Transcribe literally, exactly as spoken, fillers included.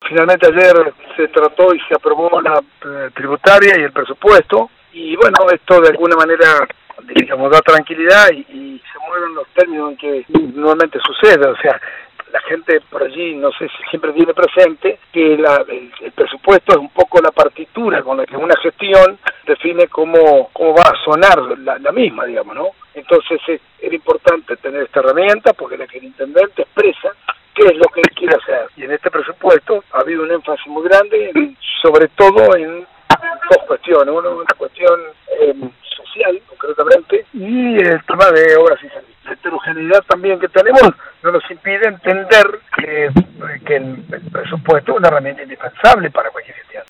finalmente ayer se trató y se aprobó la eh, tributaria y el presupuesto, y bueno, esto de alguna manera, digamos, da tranquilidad y, y se mueven los términos en que normalmente sucede. O sea, la gente por allí, no sé si siempre tiene presente que la, el, el presupuesto es un poco la partitura con la que una gestión define cómo, cómo va a sonar la, la misma, digamos, ¿no? Entonces es, era importante tener esta herramienta porque la que el intendente expresa qué es lo que él quiere hacer. Y en este presupuesto ha habido un énfasis muy grande, en, sobre todo en dos cuestiones. Una, una cuestión eh, social, concretamente, y el tema de obras y servicios. La heterogeneidad también que tenemos no nos impide entender que, que el, el presupuesto es una herramienta indispensable para cualquier